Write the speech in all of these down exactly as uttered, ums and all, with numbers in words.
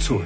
تویی.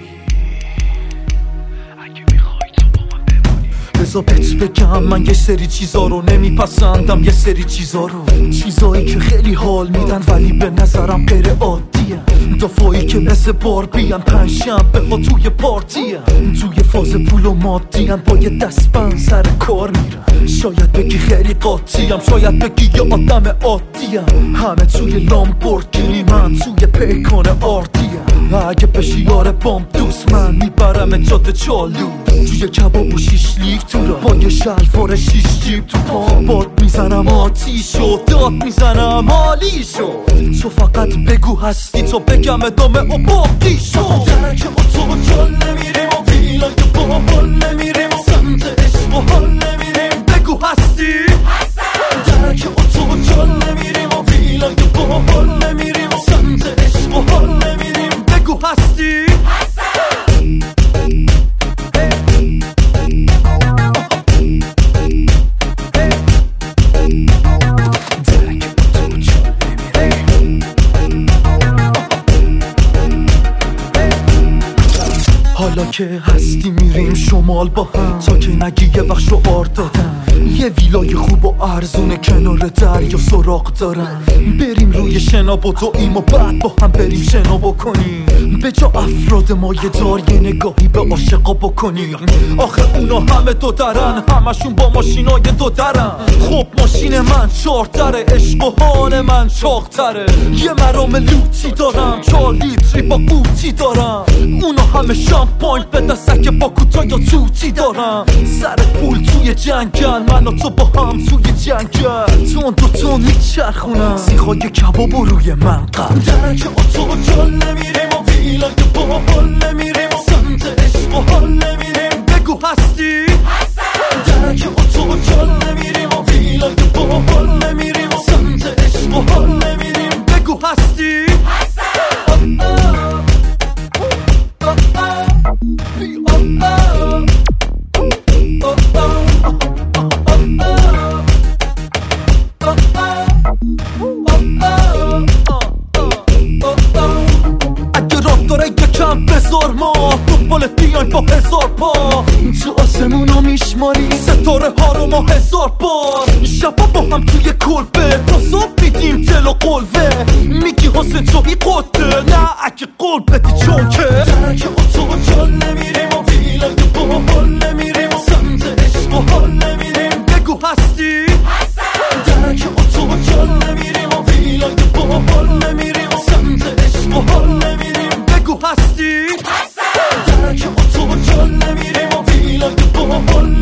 بذار بهت بگم من یه سری چیزا رو نمیپسندم، یه سری چیزا رو، چیزایی که خیلی حال میدن ولی به نظرم غیر عادیه، دفاعی که مثل باربیان پنجشنبه ها توی پارتیه، توی فاز پول و مادیان با یه دستبند سر کار میرن. شاید بگی خیلی قاطیم، شاید بگی یه آدم عادیم، همه توی لامبورگینی من توی پیکان آردیم. اگه بشی یار بام دوست من میبرم جاده چالو، توی کباب و شیش لیک تو را با یه شلوار شیش جیب تو پام باد میزنم آتیش و داد میزنم حالی شو. تو فقط بگو هستی تا بگم ادامه و باقی شو. درک اتو و جال نمیریم و ویلا که با حال نمیریم و سمت عشق و حال نمیریم. بگو هستی درک اتو و جال نمیریم و ویلا که با حال نمیریم و سمت عشق و حال نمیریم. بگو هستی حالا که هستی میریم شمال با هم تا که نگی یه وقت شعار دادم. یه ویلای خوب و ارزونه کنار دریا سراغ دارم. بریم روی شنا بدویم و بعد با هم بریم شنا بکنیم. به جا افراد مایه دار یه نگاهی به عاشقا بکنیم. آخه اونا همه دو درن، همشون با ماشینای دو درن. خب ماشین من چهار دره، عشق و حال من چاق‌تره. یه مرام لوتی دارم، چهار لیتری با قوطی دارم. اونا همه شامپاین به دستک با کوتا یا توتی دارم. سر پول توی جنگل، من و تو با هم توی جنگل. تون دو تون میچرخونم سیخای کباب و روی منقل. درک اتو و جال نمیریم و ویلا که با حال نمیریم و سمت عشق و حال نمیریم. بگو هستی درک اتو و جال نمیریم و ویلا که با حال نمیریم و سمت عشق و حال نمیریم. بگو هستی بزار ما دنبالت بیایم با هزار پا. تو آسمونا میشماری ستاره ها رو ما هزار بار. شبا با هم توی کلبه تا صبح میدیم دل و قلبه. میگی حسین جایی قده، نه اگه قول بدی چون که درک اتو و جال نمیریم و ویلا که با حال نمیریم و سمت عشق و حال نمیریم. بگو هستی درک اتو و جال نمیریم و ویلا که با حال نمیریم و سمت عشق و حال نمیریم. بگو هستی درک اتو و جال نمیریم و ویلا که با حال